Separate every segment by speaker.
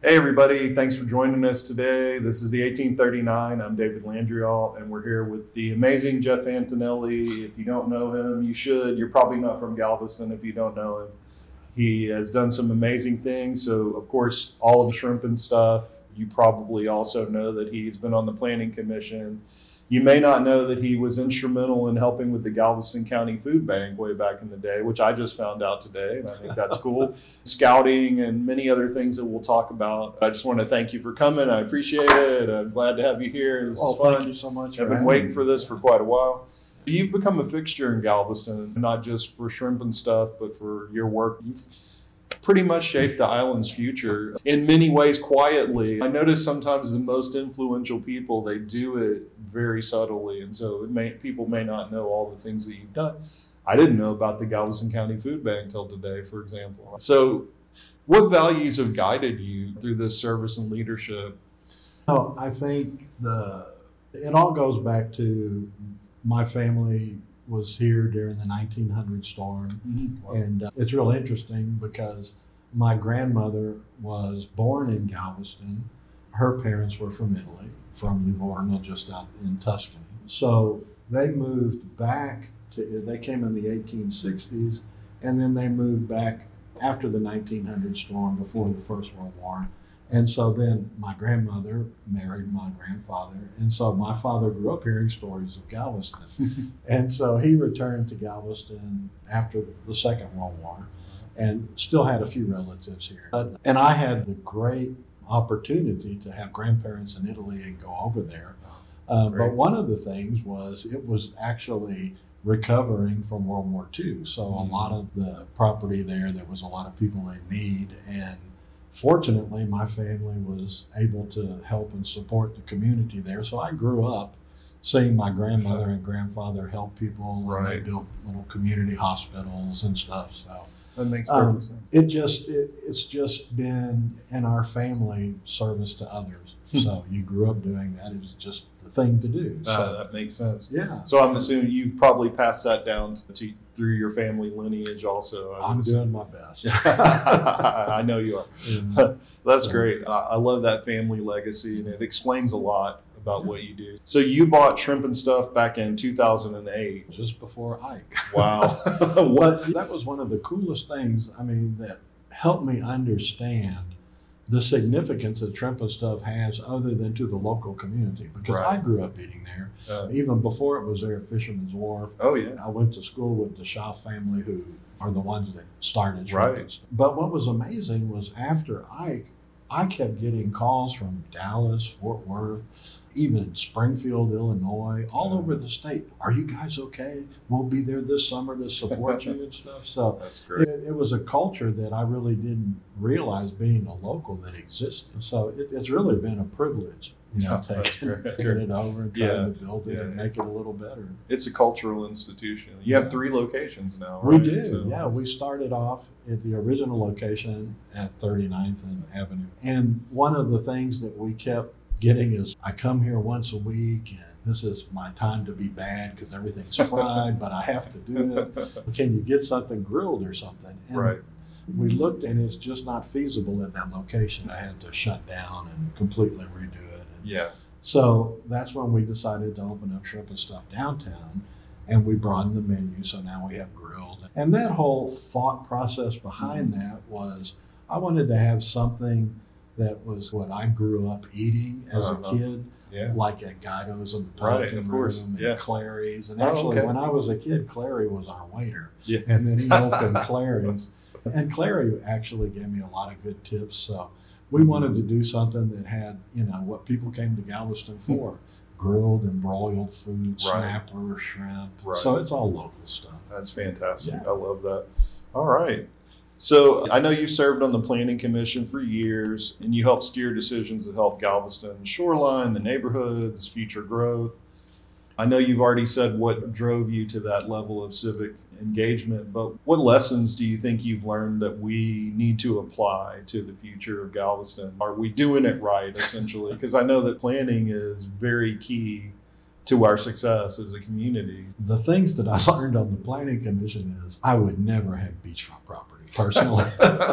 Speaker 1: Hey everybody, thanks for joining us today. This is the 1839. I'm David Landriault, and we're here with the amazing Jeff Antonelli. If you don't know him, you should. You're probably not from Galveston if you don't know him. He has done some amazing things. So, of course, all of the shrimp and stuff. You probably also know that he's been on the Planning Commission. You may not know that he was instrumental in helping with the Galveston County Food Bank way back in the day, which I just found out today, and I think that's cool. Scouting and many other things that we'll talk about. I just want to thank you for coming. I appreciate it. I'm glad to have you here. This is fun.
Speaker 2: Thank you so much.
Speaker 1: I've been waiting for this for quite a while. You've become a fixture in Galveston, not just for shrimp and stuff, but for your work. You've pretty much shaped the island's future in many ways quietly. I notice sometimes the most influential people, they do it very subtly. And so people may not know all the things that you've done. I didn't know about the Galveston County Food Bank till today, for example. So what values have guided you through this service and leadership?
Speaker 2: Oh, I think it all goes back to my family was here during the 1900 storm. Mm-hmm. Wow. And it's real interesting because my grandmother was born in Galveston. Her parents were from Italy, from Livorno, just out in Tuscany. So they moved back they came in the 1860s, and then they moved back after the 1900 storm, before the First World War. And so then my grandmother married my grandfather. And so my father grew up hearing stories of Galveston. And so he returned to Galveston after the Second World War and still had a few relatives here. And I had the great opportunity to have grandparents in Italy and go over there. But one of the things was it was actually recovering from World War II. So a lot of the property there was a lot of people in need. And fortunately, my family was able to help and support the community there. So I grew up seeing my grandmother and grandfather help people. Right. And they built little community hospitals and stuff. So
Speaker 1: that makes perfect sense.
Speaker 2: It's just been in our family service to others. So you grew up doing that. It was just the thing to do. So
Speaker 1: that makes sense.
Speaker 2: Yeah.
Speaker 1: So I'm assuming you've probably passed that down through your family lineage also.
Speaker 2: I'm doing my best.
Speaker 1: I know you are. Yeah. That's great. I love that family legacy, and it explains a lot about what you do. So you bought Shrimp and Stuff back in 2008.
Speaker 2: Just before Ike.
Speaker 1: Wow.
Speaker 2: That was one of the coolest things, that helped me understand the significance that Shrimp and Stuff has other than to the local community. Because I grew up eating there. Even before it was there at Fisherman's Wharf.
Speaker 1: Oh, yeah.
Speaker 2: I went to school with the Shaw family, who are the ones that started Shrimp and Stuff. But what was amazing was after Ike, I kept getting calls from Dallas, Fort Worth, even Springfield, Illinois, all over the state. Are you guys okay? We'll be there this summer to support you and stuff. So
Speaker 1: that's great.
Speaker 2: It was a culture that I really didn't realize being a local that existed. So it's really been a privilege, taking it over and trying to build it and make it a little better.
Speaker 1: It's a cultural institution. You have 3 locations now, right?
Speaker 2: We do, so we started off at the original location at 39th and Avenue. And one of the things that we kept getting is, I come here once a week and this is my time to be bad because everything's fried, but I have to do it. Can you get something grilled or something? And we looked, and it's just not feasible at that location. I had to shut down and completely redo it. And so that's when we decided to open up Shrimp and Stuff downtown, and we broadened the menu. So now we have grilled. And that whole thought process behind that was, I wanted to have something that was what I grew up eating as a kid, like at Guido's and the Pelican Room and Clary's. And actually, when I was a kid, Clary was our waiter. Yeah. And then he opened Clary's. And Clary actually gave me a lot of good tips. So we wanted to do something that had, what people came to Galveston for. Grilled and broiled food, snapper, shrimp. So it's all local stuff.
Speaker 1: That's fantastic. I love that. All right. So I know you served on the Planning Commission for years, and you helped steer decisions that help Galveston shoreline, the neighborhoods, future growth. I know you've already said what drove you to that level of civic engagement, but what lessons do you think you've learned that we need to apply to the future of Galveston? Are we doing it right, essentially? Because I know that planning is very key to our success as a community.
Speaker 2: The things that I learned on the planning commission is I would never have beachfront property personally.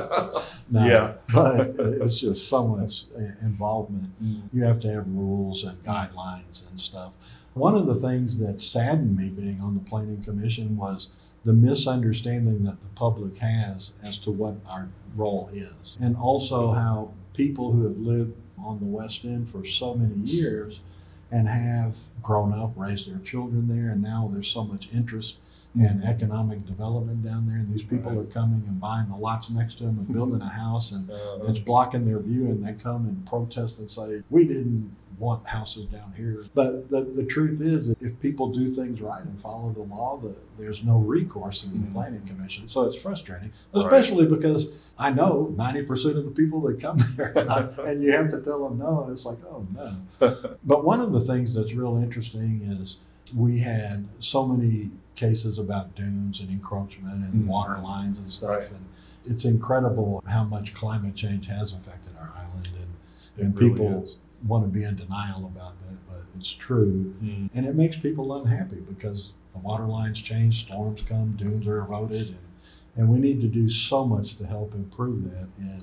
Speaker 2: No,
Speaker 1: Yeah.
Speaker 2: but it's just so much involvement.
Speaker 1: Mm.
Speaker 2: You have to have rules and guidelines and stuff. One of the things that saddened me being on the planning commission was the misunderstanding that the public has as to what our role is. And also how people who have lived on the West End for so many years and have grown up, raised their children there, and now there's so much interest and economic development down there, and these people are coming and buying the lots next to them and building a house, and it's blocking their view, and they come and protest and say, we didn't want houses down here. But the truth is, if people do things right and follow the law, there's no recourse in the planning commission. So it's frustrating, especially because I know 90% of the people that come there, and you have to tell them no, and it's like, oh no. But one of the things that's real interesting is we had so many cases about dunes and encroachment and water lines and stuff, and it's incredible how much climate change has affected our island, and
Speaker 1: really
Speaker 2: people
Speaker 1: is.
Speaker 2: Want to be in denial about that, but it's true. And it makes people unhappy because the water lines change, storms come, dunes are eroded, and we need to do so much to help improve that. And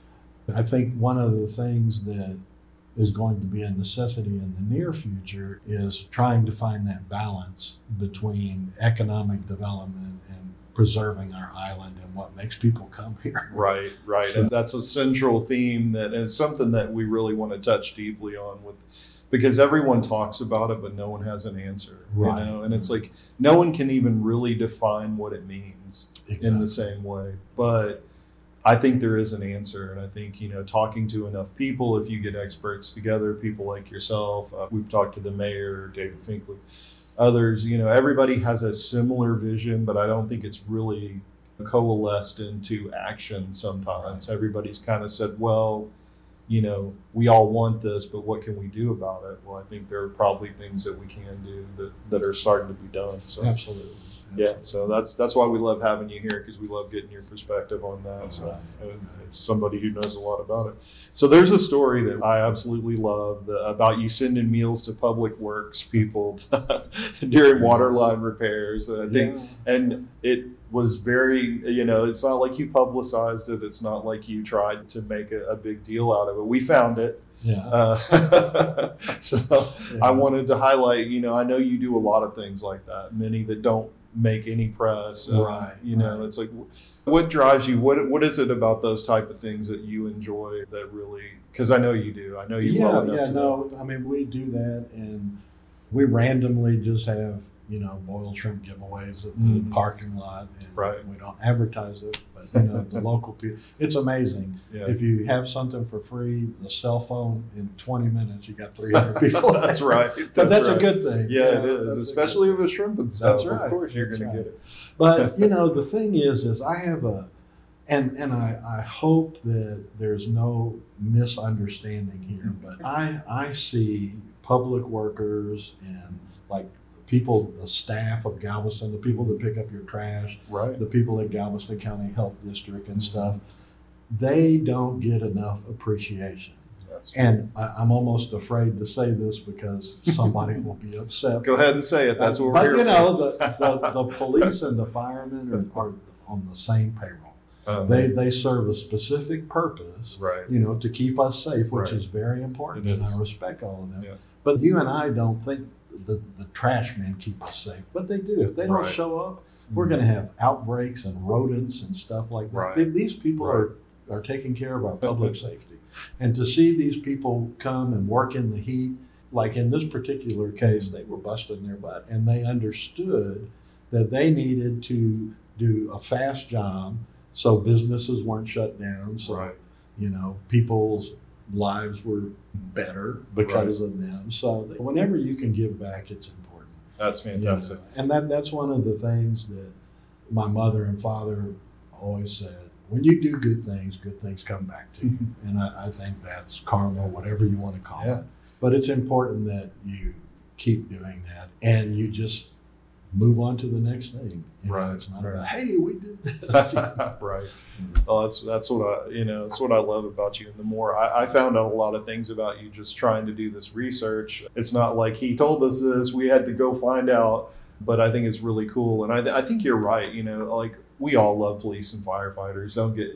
Speaker 2: I think one of the things that is going to be a necessity in the near future is trying to find that balance between economic development and preserving our island and what makes people come here.
Speaker 1: Right.
Speaker 2: So-
Speaker 1: And that's a central theme and it's something that we really want to touch deeply on because everyone talks about it, but no one has an answer.
Speaker 2: Right.
Speaker 1: You know? And it's like no one can even really define what it means in the same way. But I think there is an answer. And I think, talking to enough people, if you get experts together, people like yourself, we've talked to the mayor, David Finkley, others, everybody has a similar vision, but I don't think it's really coalesced into action sometimes. Everybody's kind of said, well, we all want this, but what can we do about it? Well, I think there are probably things that we can do that are starting to be done. So
Speaker 2: Absolutely.
Speaker 1: yeah, so that's why we love having you here, because we love getting your perspective on that. So it's somebody who knows a lot about it. So there's a story that I absolutely love about you sending meals to Public Works people during water line repairs. I think, and it was very, it's not like you publicized it. It's not like you tried to make a big deal out of it. We found it.
Speaker 2: Yeah.
Speaker 1: I wanted to highlight, I know you do a lot of things like that, many that don't make any press.
Speaker 2: Right.
Speaker 1: It's like, what drives you? What is it about those type of things that you enjoy that really, because I know you do. I know you well enough to know.
Speaker 2: I mean, we do that, and we randomly just have, boiled shrimp giveaways at the parking lot. And we don't advertise it, but, the local people, it's amazing.
Speaker 1: Yeah.
Speaker 2: If you have something for free, a cell phone, in 20 minutes, you got 300 people.
Speaker 1: That's right.
Speaker 2: But that's a good thing.
Speaker 1: Yeah, it is, especially if it's shrimp and stuff.
Speaker 2: That's right.
Speaker 1: Of course, you're
Speaker 2: That's
Speaker 1: going to
Speaker 2: right.
Speaker 1: get it.
Speaker 2: But, the thing is I have and I hope that there's no misunderstanding here, but I see public workers and like people, the staff of Galveston, the people that pick up your trash,
Speaker 1: Right.
Speaker 2: the people at Galveston County Health District and stuff, they don't get enough appreciation.
Speaker 1: That's
Speaker 2: And I'm almost afraid to say this because somebody will be upset.
Speaker 1: Go ahead and say it. That's what we're here
Speaker 2: But the police and the firemen are on the same payroll. They serve a specific purpose,
Speaker 1: right.
Speaker 2: to keep us safe, which
Speaker 1: Right.
Speaker 2: is very important,
Speaker 1: It
Speaker 2: and
Speaker 1: is.
Speaker 2: I respect all of them.
Speaker 1: Yeah.
Speaker 2: But you and I don't think the trash men keep us safe, but they do. If they don't
Speaker 1: Right.
Speaker 2: show up, we're going to have outbreaks and rodents and stuff like that.
Speaker 1: Right.
Speaker 2: These people
Speaker 1: Right.
Speaker 2: are taking care of our public safety. And to see these people come and work in the heat, like in this particular case, they were busting their butt, and they understood that they needed to do a fast job so businesses weren't shut down, so
Speaker 1: Right.
Speaker 2: people's lives were better because of them. So whenever you can give back, it's important.
Speaker 1: That's fantastic.
Speaker 2: And that's one of the things that my mother and father always said. When you do good things come back to you. And I think that's karma, whatever you want to call
Speaker 1: Yeah.
Speaker 2: it. But it's important that you keep doing that and you just move on to the next thing.
Speaker 1: Right.
Speaker 2: It's not
Speaker 1: Right.
Speaker 2: about, hey, we did this.
Speaker 1: Right. Well, that's what that's what I love about you. And the more I found out a lot of things about you just trying to do this research. It's not like he told us this, we had to go find out, but I think it's really cool. And I think you're right. Like we all love police and firefighters. Don't get,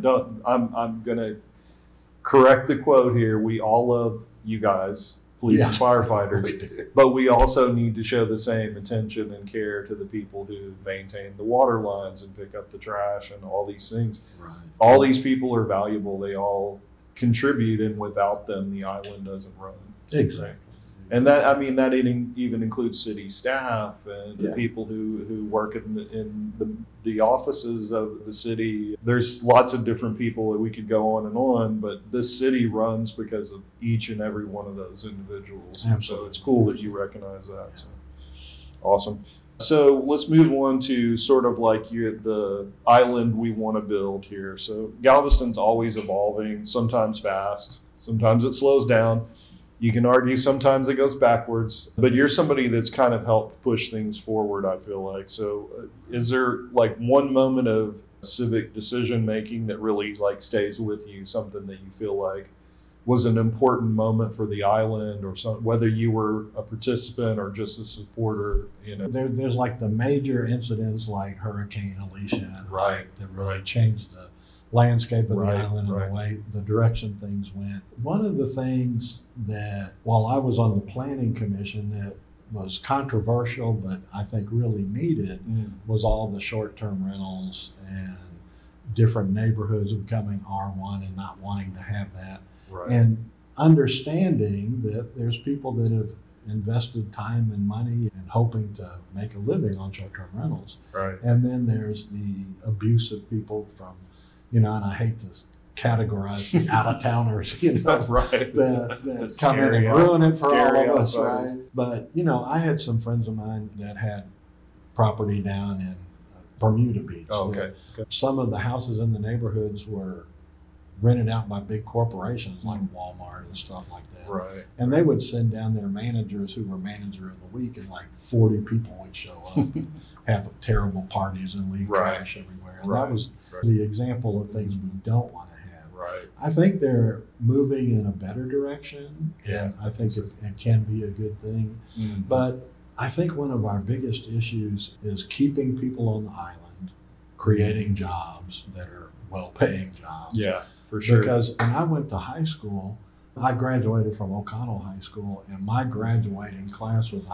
Speaker 1: I'm going to correct the quote here. We all love you guys, police and firefighters, but we also need to show the same attention and care to the people who maintain the water lines and pick up the trash and all these things.
Speaker 2: Right.
Speaker 1: All these people are valuable. They all contribute, and without them, the island doesn't run.
Speaker 2: Exactly.
Speaker 1: And that even includes city staff and the
Speaker 2: Yeah.
Speaker 1: people who work in the offices of the city. There's lots of different people that we could go on and on, but this city runs because of each and every one of those individuals.
Speaker 2: Absolutely.
Speaker 1: So it's cool that you recognize that. So, awesome. So let's move on to sort of like the island we want to build here. So Galveston's always evolving, sometimes fast, sometimes it slows down. You can argue sometimes it goes backwards, but you're somebody that's kind of helped push things forward, I feel like. So is there like one moment of civic decision making that really like stays with you, something that you feel like was an important moment for the island, or whether you were a participant or just a supporter,
Speaker 2: There's like the major incidents like Hurricane Alicia and
Speaker 1: Right.
Speaker 2: Ike that really changed the landscape of
Speaker 1: Right,
Speaker 2: the island and
Speaker 1: right.
Speaker 2: the direction things went. One of the things that, while I was on the planning commission, that was controversial, but I think really needed, was all the short-term rentals and different neighborhoods becoming R1 and not wanting to have that.
Speaker 1: Right.
Speaker 2: And understanding that there's people that have invested time and money and hoping to make a living on short-term rentals.
Speaker 1: Right.
Speaker 2: And then there's the abuse of people from, and I hate to categorize the out-of-towners,
Speaker 1: Right.
Speaker 2: that come in and ruin it for all of us, right? But, I had some friends of mine that had property down in Bermuda Beach.
Speaker 1: Oh, okay.
Speaker 2: Some of the houses in the neighborhoods were rented out by big corporations like Walmart and stuff like that.
Speaker 1: Right.
Speaker 2: And they would send down their managers who were manager of the week, and like 40 people would show up and have terrible parties and leave
Speaker 1: Right.
Speaker 2: trash everywhere. And
Speaker 1: Right.
Speaker 2: that was the example of things we don't want to have.
Speaker 1: Right.
Speaker 2: I think they're moving in a better direction,
Speaker 1: Yeah.
Speaker 2: and I think it can be a good thing.
Speaker 1: Mhm.
Speaker 2: But I think one of our biggest issues is keeping people on the island, creating jobs that are well-paying jobs.
Speaker 1: Yeah, for sure.
Speaker 2: Because when I went to high school, I graduated from O'Connell High School, and my graduating class was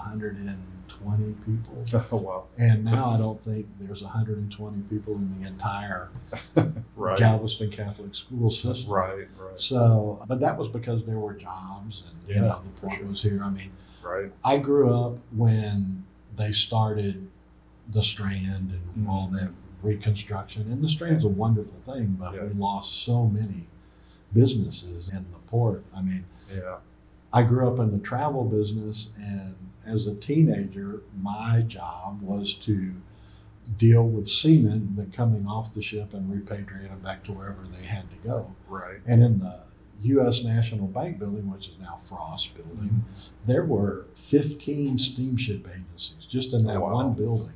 Speaker 2: 120 people.
Speaker 1: Oh, wow.
Speaker 2: And now I don't think there's 120 people in the entire
Speaker 1: Right.
Speaker 2: Galveston Catholic school system.
Speaker 1: Right. Right.
Speaker 2: So, but that was because there were jobs, and
Speaker 1: Yeah,
Speaker 2: the
Speaker 1: for
Speaker 2: port
Speaker 1: sure.
Speaker 2: was here. I mean,
Speaker 1: Right.
Speaker 2: I grew up when they started the Strand and all that reconstruction, and the Strand's a wonderful thing, but
Speaker 1: Yeah.
Speaker 2: we lost so many businesses in the port. I mean,
Speaker 1: Yeah.
Speaker 2: I grew up in the travel business, and as a teenager, my job was to deal with seamen that coming off the ship and repatriate them back to wherever they had to go.
Speaker 1: Right.
Speaker 2: And in the U.S. National Bank building, which is now Frost building, there were 15 steamship agencies just in that
Speaker 1: Oh, wow.
Speaker 2: one building.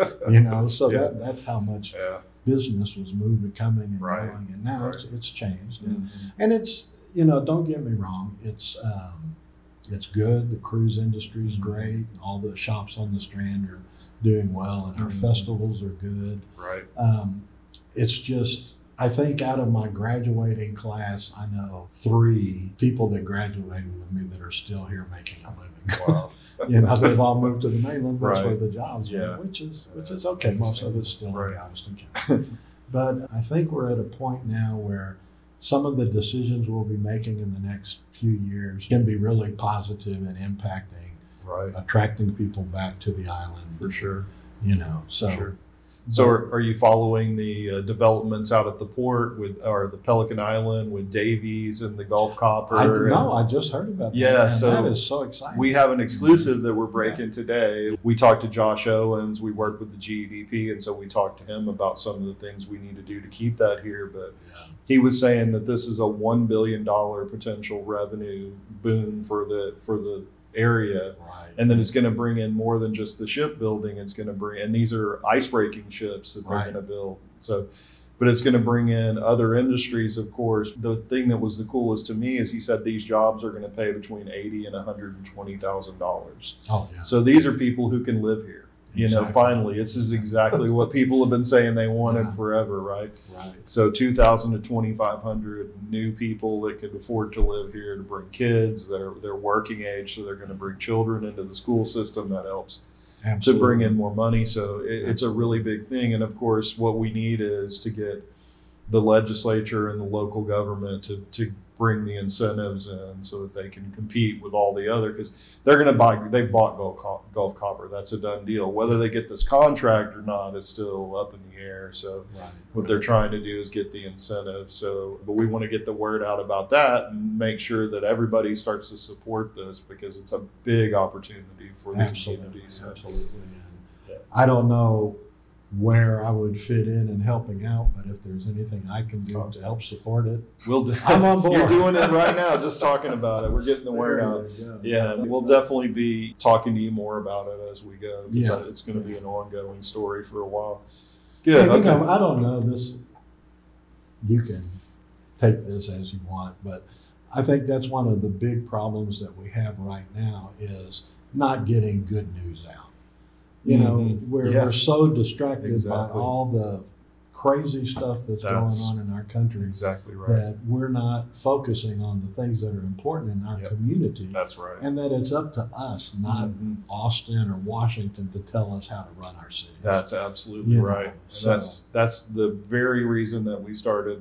Speaker 2: So
Speaker 1: Yeah.
Speaker 2: that's how much
Speaker 1: Yeah.
Speaker 2: business was coming and
Speaker 1: Right.
Speaker 2: going. And now
Speaker 1: Right.
Speaker 2: it's changed.
Speaker 1: Mhm.
Speaker 2: And it's, don't get me wrong, it's good. The cruise industry is
Speaker 1: Mhm.
Speaker 2: great. All the shops on the Strand are doing well, and our
Speaker 1: Mhm.
Speaker 2: festivals are good.
Speaker 1: Right.
Speaker 2: It's just, I think out of my graduating class, I know 3 people that graduated with me that are still here making a living.
Speaker 1: Wow.
Speaker 2: They've all moved to the mainland. That's
Speaker 1: Right.
Speaker 2: where the jobs
Speaker 1: Yeah.
Speaker 2: are, which is okay. Most of it's still
Speaker 1: Right.
Speaker 2: in Galveston County. But I think we're at a point now where some of the decisions we'll be making in the next few years can be really positive and impacting,
Speaker 1: Right.
Speaker 2: attracting people back to the island.
Speaker 1: For sure.
Speaker 2: So
Speaker 1: Sure. So are you following the developments out at the port or the Pelican Island with Davies and the Gulf Copper?
Speaker 2: I just heard about that.
Speaker 1: Yeah,
Speaker 2: Man,
Speaker 1: so
Speaker 2: that is so exciting.
Speaker 1: We have an exclusive that we're breaking today. We talked to Josh Owens. We worked with the GEDP, and so we talked to him about some of the things we need to do to keep that here. But he was saying that this is a $1 billion potential revenue boon for the area.
Speaker 2: Right.
Speaker 1: And then it's going to bring in more than just the shipbuilding. It's going to bring, and these are ice breaking ships that they're
Speaker 2: Right.
Speaker 1: going to build. So, but it's going to bring in other industries, of course. The thing that was the coolest to me is he said these jobs are going to pay between $80,000 and $120,000.
Speaker 2: Oh, yeah.
Speaker 1: So these are people who can live here. You know,
Speaker 2: Exactly.
Speaker 1: finally, this is exactly what people have been saying they wanted
Speaker 2: Yeah.
Speaker 1: forever, right?
Speaker 2: Right.
Speaker 1: So 2,000 to 2,500 new people that could afford to live here, to bring kids. They're working age, so they're going to bring children into the school system. That helps
Speaker 2: Absolutely.
Speaker 1: to bring in more money. So it's a really big thing. And of course, what we need is to get the legislature and the local government to bring the incentives in so that they can compete with all the other, because they've bought Gulf Copper. That's a done deal. Whether they get this contract or not is still up in the air. So
Speaker 2: Right.
Speaker 1: what they're trying to do is get the incentive. So, but we want to get the word out about that and make sure that everybody starts to support this, because it's a big opportunity for the
Speaker 2: Absolutely.
Speaker 1: community. So,
Speaker 2: Absolutely. And
Speaker 1: Yeah.
Speaker 2: I don't know where I would fit in helping out, but if there's anything I can do to help support it,
Speaker 1: we'll do,
Speaker 2: I'm on board.
Speaker 1: You're doing it right now, just talking about it. We're getting the word out. Yeah, we'll definitely be talking to you more about it as we go, because
Speaker 2: Yeah.
Speaker 1: it's going to be an ongoing story for a while.
Speaker 2: Hey,
Speaker 1: Good.
Speaker 2: you
Speaker 1: Okay.
Speaker 2: know, I don't know this. You can take this as you want, but I think that's one of the big problems that we have right now is not getting good news out. You know,
Speaker 1: Mhm.
Speaker 2: we're
Speaker 1: Yeah.
Speaker 2: we're so distracted
Speaker 1: Exactly.
Speaker 2: by all the crazy stuff that's
Speaker 1: That's
Speaker 2: going on in our country
Speaker 1: Exactly right.
Speaker 2: that we're not focusing on the things that are important in our
Speaker 1: Yep.
Speaker 2: community,
Speaker 1: That's right.
Speaker 2: and that it's up to us, not
Speaker 1: Mhm.
Speaker 2: Austin or Washington, to tell us how to run our cities.
Speaker 1: That's absolutely
Speaker 2: You know,
Speaker 1: right. And
Speaker 2: so-
Speaker 1: that's the very reason that we started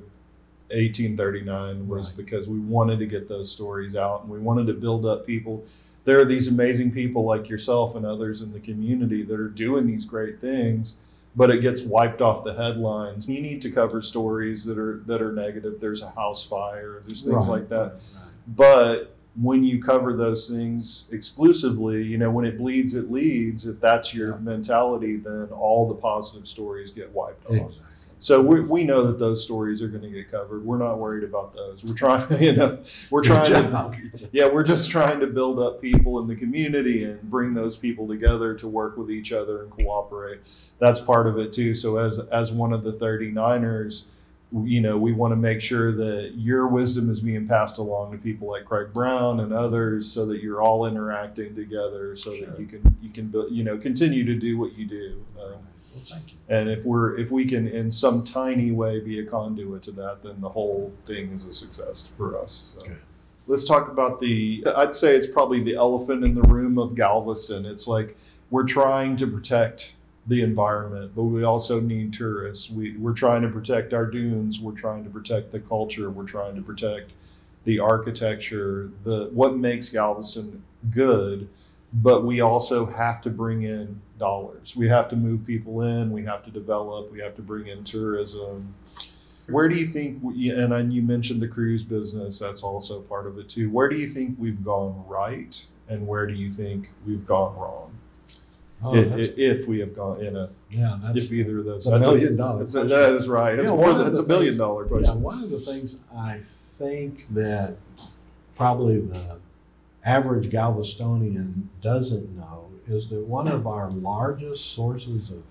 Speaker 1: 1839 was
Speaker 2: Right.
Speaker 1: because we wanted to get those stories out, and we wanted to build up people. There are these amazing people like yourself and others in the community that are doing these great things, but it gets wiped off the headlines. You need to cover stories that are negative. There's a house fire, there's things
Speaker 2: Right,
Speaker 1: like that.
Speaker 2: right.
Speaker 1: But when you cover those things exclusively, you know, when it bleeds, it leads. If that's your
Speaker 2: Yeah.
Speaker 1: mentality, then all the positive stories get wiped off.
Speaker 2: Exactly.
Speaker 1: So we know that those stories are going to get covered. We're not worried about those. We're trying, you know, we're trying to, yeah, we're just trying to build up people in the community and bring those people together to work with each other and cooperate. That's part of it too. So as one of the 39ers, you know, we want to make sure that your wisdom is being passed along to people like Craig Brown and others, so that you're all interacting together, so
Speaker 2: Sure.
Speaker 1: that you can you know, continue to do what you do.
Speaker 2: Well, thank you.
Speaker 1: And if we can in some tiny way be a conduit to that, then the whole thing is a success for us. So.
Speaker 2: Good.
Speaker 1: Let's talk about I'd say it's probably the elephant in the room of Galveston. It's like we're trying to protect the environment, but we also need tourists. We're trying to protect our dunes. We're trying to protect the culture. We're trying to protect the architecture, what makes Galveston good. But we also have to bring in dollars. We have to move people in. We have to develop. We have to bring in tourism. Where do you think, and you mentioned the cruise business, that's also part of it too. Where do you think we've gone right, and where do you think we've gone wrong?
Speaker 2: Oh,
Speaker 1: If we have gone
Speaker 2: that's
Speaker 1: if either of those.
Speaker 2: a $1 million question.
Speaker 1: That is right. It's
Speaker 2: Yeah,
Speaker 1: more
Speaker 2: one
Speaker 1: than
Speaker 2: of
Speaker 1: it's
Speaker 2: the
Speaker 1: $1 billion
Speaker 2: things-
Speaker 1: question.
Speaker 2: Yeah, one of the things I think that probably the average Galvestonian doesn't know is that one of our largest sources of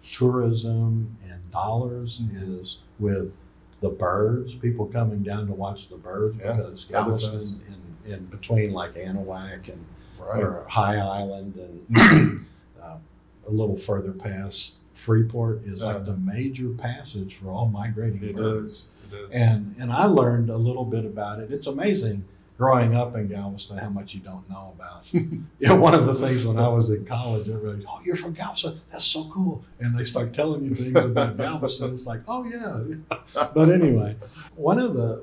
Speaker 2: tourism and dollars
Speaker 1: Mhm.
Speaker 2: is with the birds, people coming down to watch the birds,
Speaker 1: Yeah,
Speaker 2: because
Speaker 1: Featherfest.
Speaker 2: Galveston in between like Anahuac and
Speaker 1: Right.
Speaker 2: or High Island and a little further past Freeport is like the major passage for all migrating
Speaker 1: It
Speaker 2: birds.
Speaker 1: is. It is.
Speaker 2: And I learned a little bit about it. It's amazing growing up in Galveston how much you don't know about. One of the things when I was in college, everybody, oh, you're from Galveston, that's so cool. And they start telling you things about Galveston. It's like, oh yeah. But anyway, one of the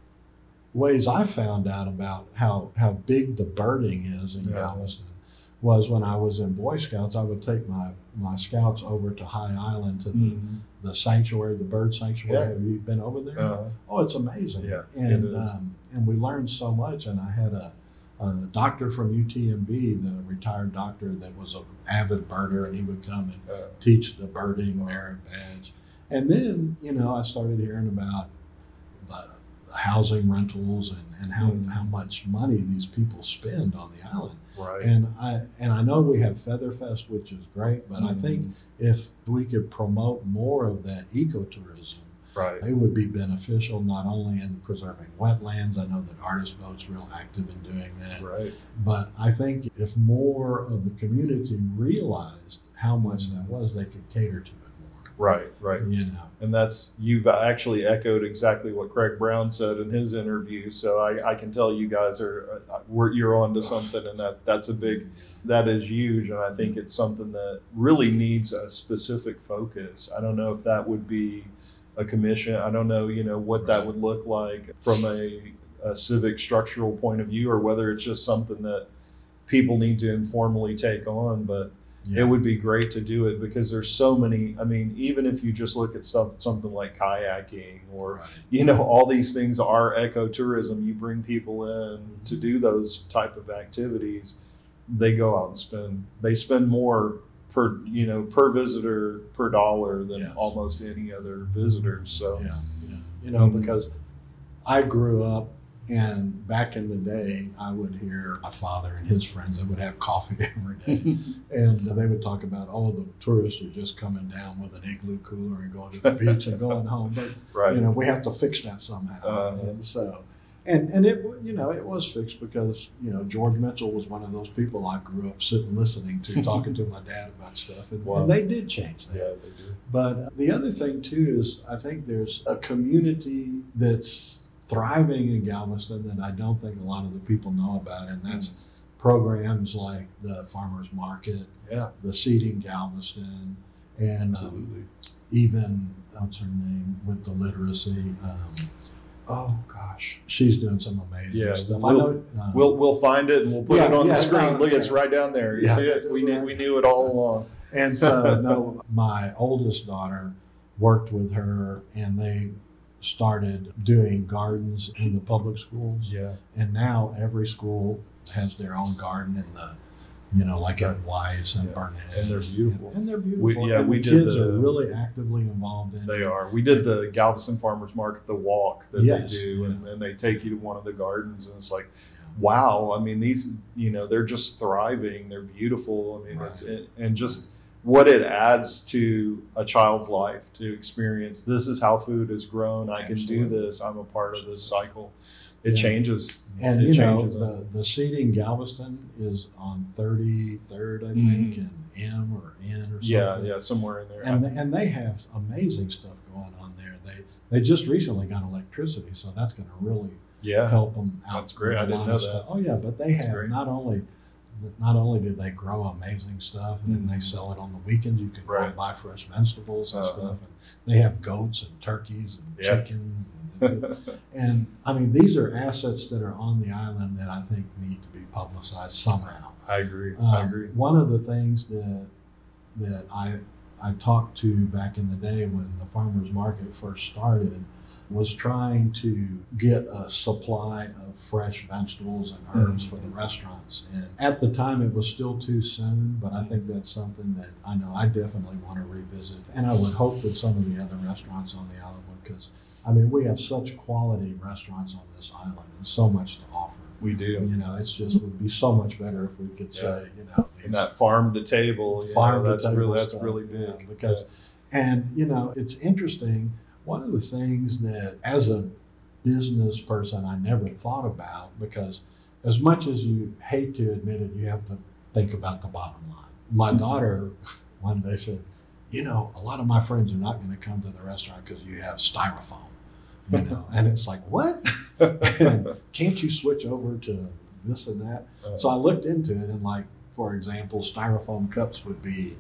Speaker 2: ways I found out about how big the birding is in
Speaker 1: Yeah.
Speaker 2: Galveston was when I was in Boy Scouts. I would take my scouts over to High Island to
Speaker 1: Mhm.
Speaker 2: the sanctuary, the bird sanctuary.
Speaker 1: Yeah.
Speaker 2: Have you been over there?
Speaker 1: Uh,
Speaker 2: Oh, it's amazing.
Speaker 1: Yeah,
Speaker 2: and
Speaker 1: it is.
Speaker 2: And we learned so much. And I had a doctor from UTMB, the retired doctor that was an avid birder, and he would come and teach the birding merit badge. And then, I started hearing about the housing rentals and how much money these people spend on the island.
Speaker 1: Right.
Speaker 2: And I know we have Featherfest, which is great, but I think if we could promote more of that ecotourism,
Speaker 1: right,
Speaker 2: it would be beneficial not only in preserving wetlands. I know that Artist Boat's real active in doing that.
Speaker 1: right,
Speaker 2: But I think if more of the community realized how much that was, they could cater to it more.
Speaker 1: right, right.
Speaker 2: You know.
Speaker 1: And you've actually echoed exactly what Craig Brown said in his interview. So I can tell you guys you're on to something, and that is huge. And I think it's something that really needs a specific focus. I don't know if that would be a commission. I don't know, what that would look like from a civic structural point of view, or whether it's just something that people need to informally take on. But it would be great to do it because there's so many. I mean, even if you just look at something like kayaking or, all these things are ecotourism. You bring people in to do those type of activities. They go out and spend more per visitor per dollar than almost any other visitors. So,
Speaker 2: because I grew up, and back in the day, I would hear my father and his friends that would have coffee every day. And they would talk about, the tourists are just coming down with an igloo cooler and going to the beach and going home. But, we have to fix that somehow. And so, and it, it was fixed because, George Mitchell was one of those people I grew up sitting listening to, talking to my dad about stuff. And they did change that.
Speaker 1: Yeah, they did.
Speaker 2: But the other thing, too, is I think there's a community that's thriving in Galveston that I don't think a lot of the people know about, and that's programs like the Farmers Market, the Seeding Galveston, and even, what's her name, with the literacy.
Speaker 1: Oh gosh,
Speaker 2: she's doing some amazing stuff.
Speaker 1: We'll find it and we'll put it on the screen. Look, it's right down there. You see it? We knew it all along.
Speaker 2: And so, my oldest daughter worked with her, and they started doing gardens in the public schools.
Speaker 1: Yeah.
Speaker 2: And now every school has their own garden in the, like at Weiss and Burnett.
Speaker 1: And they're beautiful.
Speaker 2: And they're beautiful. The kids are really actively involved in it.
Speaker 1: They are. We did the Galveston Farmers Market, the walk that they do, and they take you to one of the gardens, and it's like, wow. I mean, these, they're just thriving. They're beautiful. I mean, and just what it adds to a child's life to experience. This is how food is grown. I can do this. I'm a part of this cycle. It changes.
Speaker 2: And the Seeding Galveston is on 33rd, I think, and M or N or something.
Speaker 1: Yeah, somewhere in there.
Speaker 2: And they have amazing stuff going on there. They just recently got electricity, so that's going to really help them out.
Speaker 1: That's great. I didn't know that.
Speaker 2: Stuff. Oh yeah, but they have not only do they grow amazing stuff, and they sell it on the weekends. You can go and buy fresh vegetables and stuff. And they have goats and turkeys and chickens. And I mean, these are assets that are on the island that I think need to be publicized somehow.
Speaker 1: I agree.
Speaker 2: One of the things that I talked to back in the day when the farmers market first started was trying to get a supply of fresh vegetables and herbs for the restaurants. And at the time, it was still too soon, but I think that's something that I know I definitely want to revisit. And I would hope that some of the other restaurants on the island would, because, I mean, we have such quality restaurants on this island and so much to offer.
Speaker 1: We do.
Speaker 2: It's just would be so much better if we could say,
Speaker 1: and that farm to table, that's really big.
Speaker 2: Because, and it's interesting. One of the things that, as a business person, I never thought about, because as much as you hate to admit it, you have to think about the bottom line. My daughter one day said, a lot of my friends are not going to come to the restaurant because you have styrofoam, and it's like, what? And can't you switch over to this and that? So I looked into it, and like, for example, styrofoam cups would be,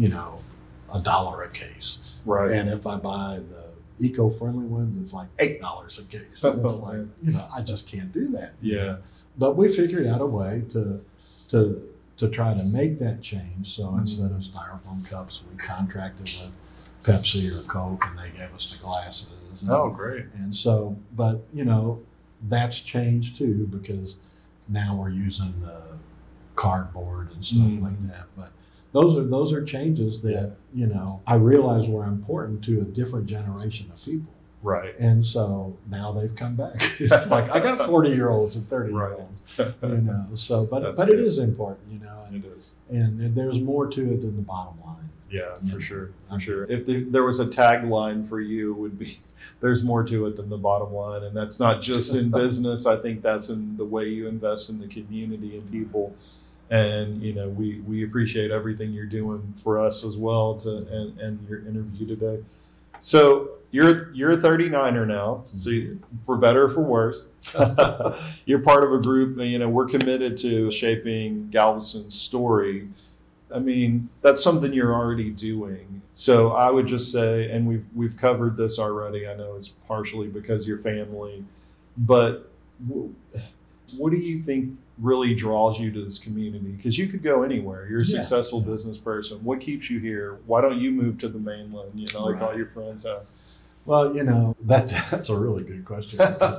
Speaker 2: $1 a case.
Speaker 1: Right.
Speaker 2: And if I buy the eco-friendly ones, it's like $8 a case. And it's like, I just can't do that.
Speaker 1: Yeah.
Speaker 2: But we figured out a way to try to make that change. So instead of styrofoam cups, we contracted with Pepsi or Coke, and they gave us the glasses.
Speaker 1: Great.
Speaker 2: And so, but that's changed too, because now we're using the cardboard and stuff like that. But those are changes that I realize were important to a different generation of people.
Speaker 1: Right.
Speaker 2: And so now they've come back. It's like, I got 40-year-olds and 30-year-olds, so, but it
Speaker 1: good.
Speaker 2: is important,
Speaker 1: It is.
Speaker 2: and there's more to it than the bottom line.
Speaker 1: Yeah, for sure. If there was a tagline for you, it would be, there's more to it than the bottom line. And that's not just in business. I think that's in the way you invest in the community and people. And, we appreciate everything you're doing for us as well and your interview today. So you're a 39er now, so for better or for worse, you're part of a group. We're committed to shaping Galveston's story. I mean, that's something you're already doing. So I would just say, and we've covered this already. I know it's partially because your family, but what do you think really draws you to this community? Because you could go anywhere. You're a successful business person. What keeps you here? Why don't you move to the mainland? Like all your friends have.
Speaker 2: Well, that's a really good question.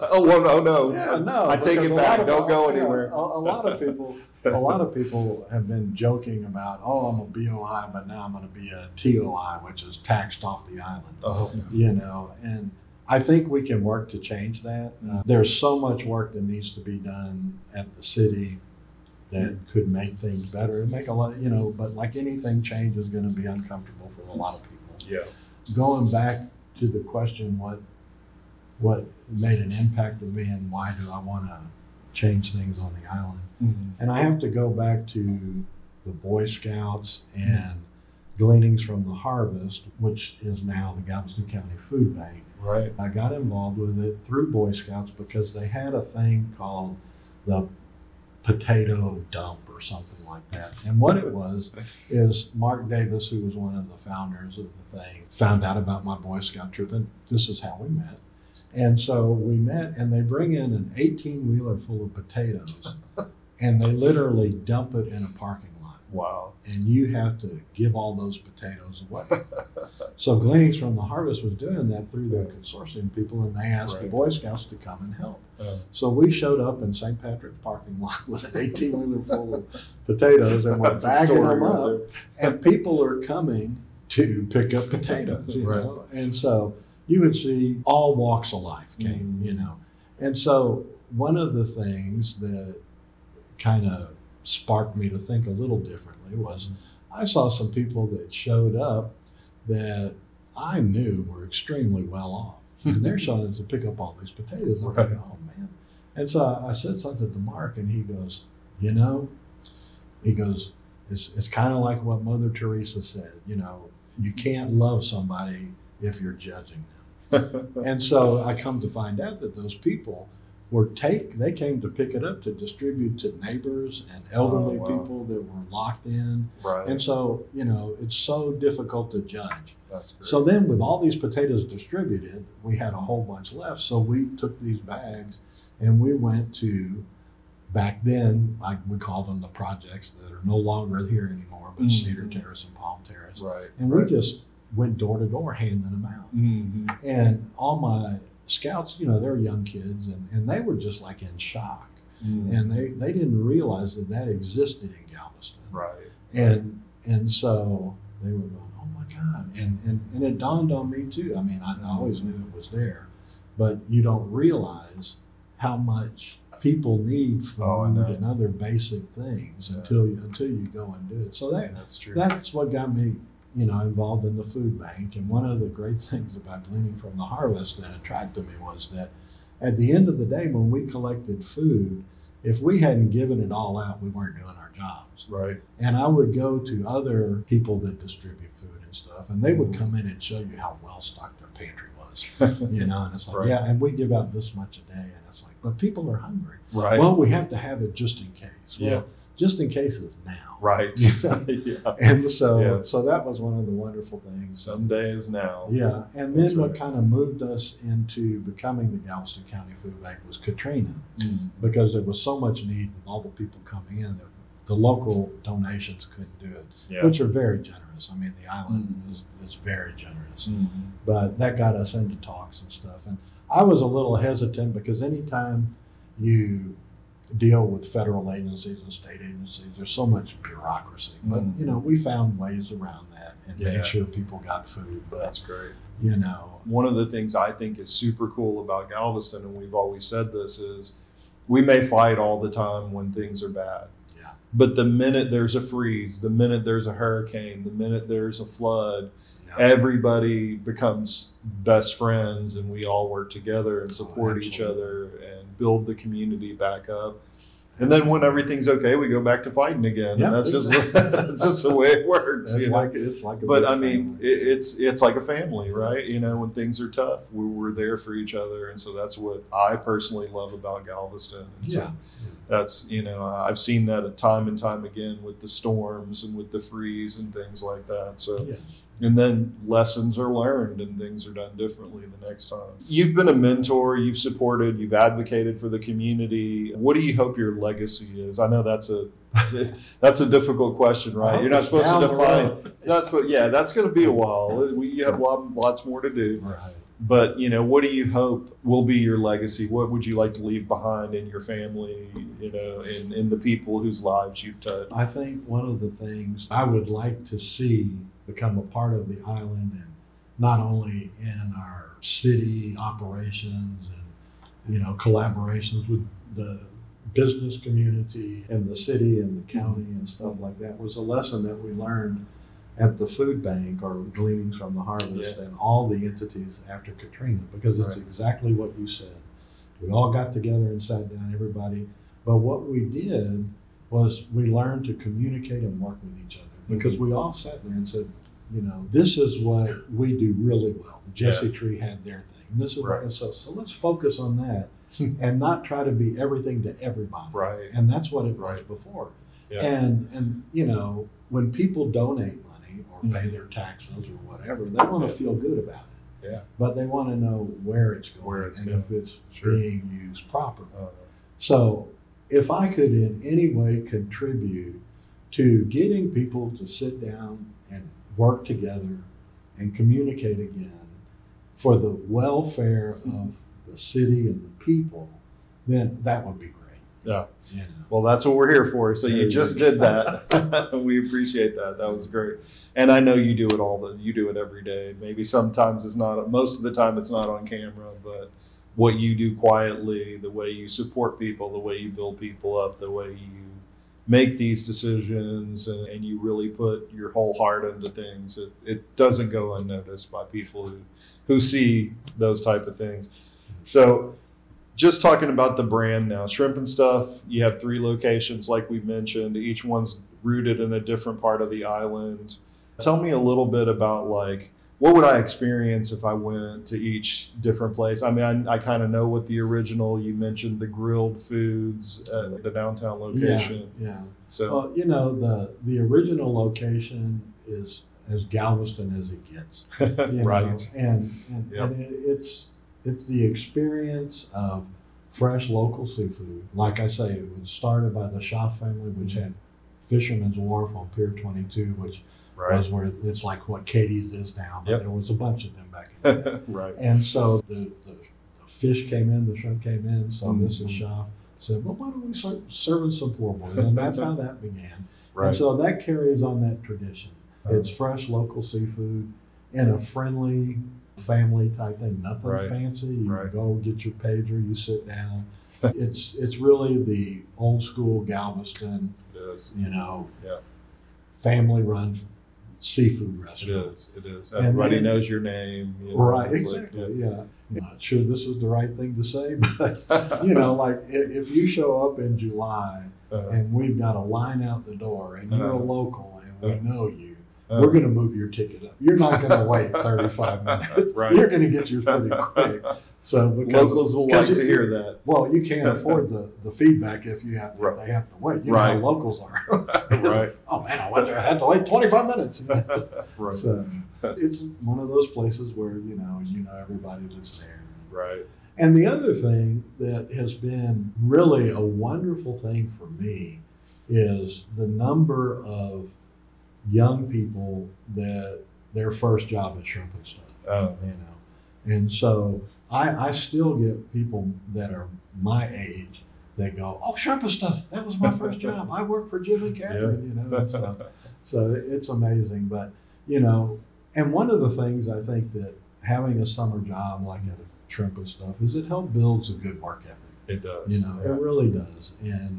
Speaker 1: No.
Speaker 2: Yeah, no.
Speaker 1: I take it back. Don't go anywhere.
Speaker 2: A lot of people have been joking about, I'm a BOI, but now I'm going to be a TOI, which is taxed off the island.
Speaker 1: Oh.
Speaker 2: And I think we can work to change that. There's so much work that needs to be done at the city that could make things better and make a lot, but like anything, change is going to be uncomfortable for a lot of people.
Speaker 1: Yeah.
Speaker 2: Going back to the question, what made an impact with me and why do I want to change things on the island?
Speaker 1: Mm-hmm.
Speaker 2: And I have to go back to the Boy Scouts and Gleanings from the Harvest, which is now the Galveston County Food Bank.
Speaker 1: Right.
Speaker 2: I got involved with it through Boy Scouts because they had a thing called the potato dump or something like that. And what it was is Mark Davis, who was one of the founders of the thing, found out about my Boy Scout troop, and this is how we met. And so we met, and they bring in an 18-wheeler full of potatoes, and they literally dump it in a parking lot.
Speaker 1: Wow.
Speaker 2: And you have to give all those potatoes away. So Gleanings from the Harvest was doing that through their consortium people, and they asked the Boy Scouts to come and help. So we showed up in St. Patrick's parking lot with an 18-wheeler full of potatoes, and we're bagging them up, and people are coming to pick up potatoes, know. And so you would see all walks of life came, And so one of the things that kind of sparked me to think a little differently was I saw some people that showed up that I knew were extremely well off. And they're showing up to pick up all these potatoes. I'm thinking, oh man. And so I said something to Mark, and he goes, it's kind of like what Mother Teresa said, you can't love somebody if you're judging them. And so I come to find out that those people they came to pick it up to distribute to neighbors and elderly people that were locked in.
Speaker 1: Right.
Speaker 2: And so, it's so difficult to judge.
Speaker 1: That's great.
Speaker 2: So then with all these potatoes distributed, we had a whole bunch left. So we took these bags and we went to, back then, we called them the projects that are no longer here anymore, but Cedar Terrace and Palm Terrace.
Speaker 1: Right.
Speaker 2: And we just went door to door handing them out.
Speaker 1: Mm-hmm.
Speaker 2: And all my scouts, they're young kids, and they were just like in shock. And they didn't realize that existed in Galveston.
Speaker 1: Right.
Speaker 2: And so they were going, oh my God. And it dawned on me too. I mean, I always knew it was there, but you don't realize how much people need food and other basic things until you go and do it. So
Speaker 1: that's true.
Speaker 2: That's what got me involved in the food bank. And one of the great things about Gleaning from the Harvest that attracted me was that at the end of the day, when we collected food, if we hadn't given it all out, we weren't doing our jobs.
Speaker 1: Right.
Speaker 2: And I would go to other people that distribute food and stuff, and they would come in and show you how well stocked their pantry was. And it's like, and we give out this much a day, and it's like, but people are hungry.
Speaker 1: Right.
Speaker 2: Well, we have to have it just in case.
Speaker 1: Well,
Speaker 2: just in case is now.
Speaker 1: Right.
Speaker 2: And so that was one of the wonderful things.
Speaker 1: Someday is now.
Speaker 2: Yeah. And then what kind of moved us into becoming the Galveston County Food Bank was Katrina, because there was so much need with all the people coming in that the local donations couldn't do it, which are very generous. I mean, the island is very generous. But that got us into talks and stuff. And I was a little hesitant because anytime you deal with federal agencies and state agencies. There's so much bureaucracy, but we found ways around that and made sure people got food. But
Speaker 1: that's great.
Speaker 2: One
Speaker 1: of the things I think is super cool about Galveston, and we've always said this, is we may fight all the time when things are bad.
Speaker 2: Yeah.
Speaker 1: But the minute there's a freeze, the minute there's a hurricane, the minute there's a flood, everybody becomes best friends, and we all work together and support each other and build the community back up. And then when everything's okay, we go back to fighting again.
Speaker 2: Yep.
Speaker 1: And that's just the way it works.
Speaker 2: It's like a
Speaker 1: but
Speaker 2: big
Speaker 1: I mean,
Speaker 2: family.
Speaker 1: it's like a family, right? When things are tough, we're there for each other. And so that's what I personally love about Galveston. And so that's, I've seen that time and time again with the storms and with the freeze and things like that. So, and then lessons are learned and things are done differently the next time. You've been a mentor, you've supported, you've advocated for the community. What do you hope your legacy is? I know that's a difficult question, right? You're not supposed to define. That's going to be a while. You have lots more to do.
Speaker 2: Right.
Speaker 1: But, what do you hope will be your legacy? What would you like to leave behind in your family, in the people whose lives you've touched?
Speaker 2: I think one of the things I would like to see become a part of the island, and not only in our city operations and, collaborations with the business community and the city and the county and stuff like that, was a lesson that we learned at the food bank, or Gleanings from the Harvest, and all the entities after Katrina, because it's exactly what you said. We all got together and sat down, everybody. But what we did was we learned to communicate and work with each other, because we all sat there and said, this is what we do really well. The Jesse Tree had their thing. And this is what, and so let's focus on that and not try to be everything to everybody.
Speaker 1: Right.
Speaker 2: And that's what it was before. Yeah. And when people donate money or pay their taxes or whatever, they want to feel good about it.
Speaker 1: Yeah.
Speaker 2: But they want to know where it's going if it's being used properly. So if I could in any way contribute to getting people to sit down and work together and communicate again for the welfare of the city and the people, then that would be great.
Speaker 1: Yeah. Well, that's what we're here for. So you just did that. We appreciate that. That was great. And I know you do it you do it every day. Maybe sometimes it's not, most of the time it's not on camera, but what you do quietly, the way you support people, the way you build people up, the way you make these decisions, and you really put your whole heart into things. It doesn't go unnoticed by people who see those type of things. So just talking about the brand now, Shrimp and Stuff, you have 3 locations like we mentioned. Each one's rooted in a different part of the island. Tell me a little bit about what would I experience if I went to each different place? I mean, I kind of know what the original, you mentioned the grilled foods at the downtown location.
Speaker 2: Yeah.
Speaker 1: So,
Speaker 2: the original location is as Galveston as it gets.
Speaker 1: Right.
Speaker 2: And it's the experience of fresh local seafood. Like I say, it was started by the Schaff family, which had Fisherman's Wharf on Pier 22, which was where it's like what Katie's is now, but there was a bunch of them back in the day.
Speaker 1: Right.
Speaker 2: And so the fish came in, the shrimp came in, so Mrs. Schaff said, well, why don't we start serving some poor boys? And that's how that began.
Speaker 1: Right.
Speaker 2: And so that carries on that tradition. It's fresh local seafood in a friendly family type thing, nothing fancy. You go get your pager, you sit down. It's really the old school Galveston, family run seafood restaurant.
Speaker 1: It is. Everybody knows your name.
Speaker 2: Right, exactly. I'm not sure this is the right thing to say, but if you show up in July and we've got a line out the door and you're a local and we know you, we're going to move your ticket up. You're not going to wait 35 minutes.
Speaker 1: Right.
Speaker 2: You're going to get yours pretty quick. So
Speaker 1: locals will like to hear that.
Speaker 2: Well, you can't afford the feedback if you have to, if they have to wait. You know how locals are.
Speaker 1: Right.
Speaker 2: Oh man, I had to wait 25 minutes.
Speaker 1: Right.
Speaker 2: So it's one of those places where you know everybody that's there.
Speaker 1: Right.
Speaker 2: And the other thing that has been really a wonderful thing for me is the number of young people that their first job is Shrimp and Stuff. And so I still get people that are my age they go, "Oh, Sherpa stuff. That was my first job. I worked for Jim and Catherine." You know, so it's amazing. But and one of the things I think that having a summer job like at a Sherpa stuff is it helps builds a good work ethic.
Speaker 1: It does.
Speaker 2: It really does.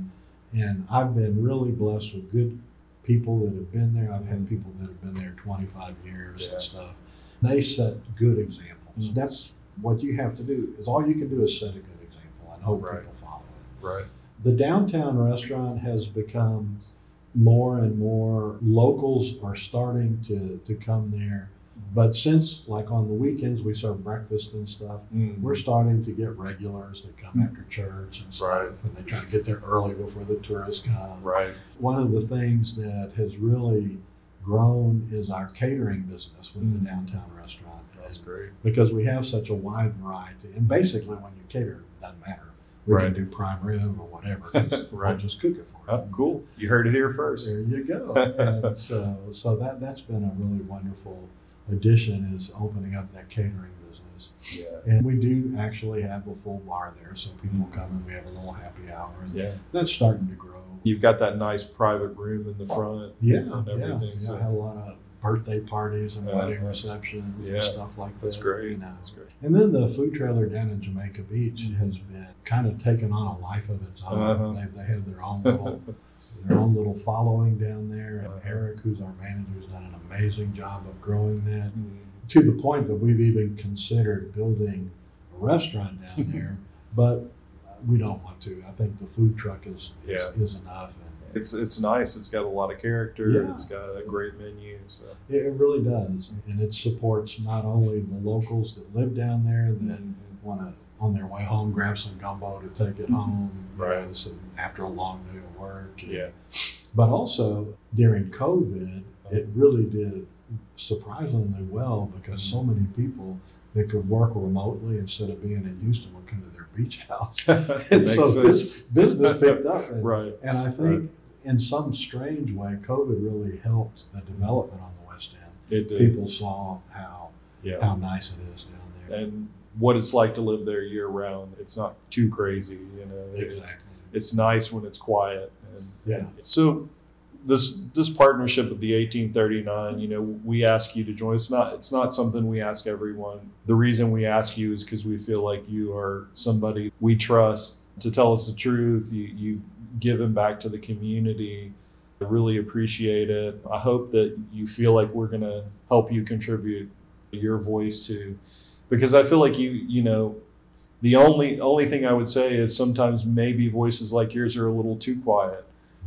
Speaker 2: And I've been really blessed with good people that have been there. I've had people that have been there 25 years and stuff. They set good examples. That's what you have to do. Is all you can do is set a good example and hope people follow it.
Speaker 1: Right.
Speaker 2: The downtown restaurant has become more and more locals are starting to come there. But since, like on the weekends, we serve breakfast and stuff, we're starting to get regulars that come after church and stuff, and they try to get there early before the tourists come.
Speaker 1: Right.
Speaker 2: One of the things that has really grown is our catering business with the downtown restaurant.
Speaker 1: That's great.
Speaker 2: Because we have such a wide variety. And basically, when you cater, it doesn't matter. We can do prime rib or whatever. We'll just cook it for you.
Speaker 1: Oh, cool. You heard it here first.
Speaker 2: There you go. And so that's been a really wonderful addition, is opening up that catering business.
Speaker 1: Yeah.
Speaker 2: And we do actually have a full bar there, so people come and we have a little happy hour, and that's starting to grow.
Speaker 1: You've got that nice private room in the front. And everything. So
Speaker 2: I have a lot of birthday parties and wedding receptions and stuff like that.
Speaker 1: That's great. That's great.
Speaker 2: And then the food trailer down in Jamaica Beach has been kind of taken on a life of its own. They have their own little following down there, and Eric, who's our manager, has done an amazing job of growing that to the point that we've even considered building a restaurant down there, but we don't want to. I think the food truck is enough. And
Speaker 1: it's nice. It's got a lot of character. It's got a great menu. So
Speaker 2: it really does, and it supports not only the locals that live down there that want to, on their way home, grab some gumbo to take it home, so after a long day of work. But also during COVID, it really did surprisingly well, because so many people that could work remotely instead of being in Houston would come to their beach house. And so this business picked up. And I think in some strange way, COVID really helped the development on the West End.
Speaker 1: It did.
Speaker 2: People saw how nice it is down there.
Speaker 1: And what it's like to live there year round. It's not too crazy, It's nice when it's quiet. And so this partnership with the 1839, we ask you to join. It's not something we ask everyone. The reason we ask you is because we feel like you are somebody we trust to tell us the truth. You've given back to the community. I really appreciate it. I hope that you feel like we're going to help you contribute your voice to, because I feel like the only thing I would say is sometimes maybe voices like yours are a little too quiet.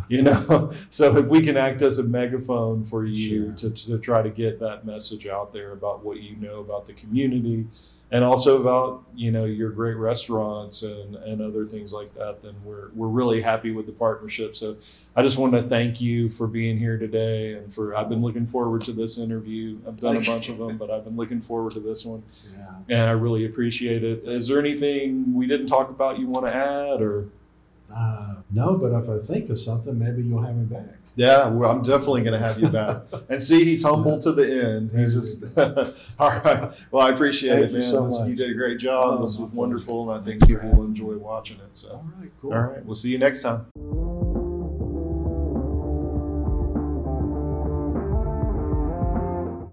Speaker 1: So if we can act as a megaphone for you to try to get that message out there about what you know about the community, and also about your great restaurants and other things like that, then we're really happy with the partnership. So I just want to thank you for being here today, and I've been looking forward to this interview. I've done a bunch of them, but I've been looking forward to this one, and I really appreciate it. Is there anything we didn't talk about you want to add, or?
Speaker 2: No, but if I think of something, maybe you'll have me back.
Speaker 1: Yeah, well, I'm definitely going to have you back. And see, he's humble to the end. He's just, all right. Well, I appreciate it, man.
Speaker 2: So much.
Speaker 1: You did a great job. This was wonderful, and I think people will enjoy watching it. So,
Speaker 2: all right, cool.
Speaker 1: All right, we'll see you next time.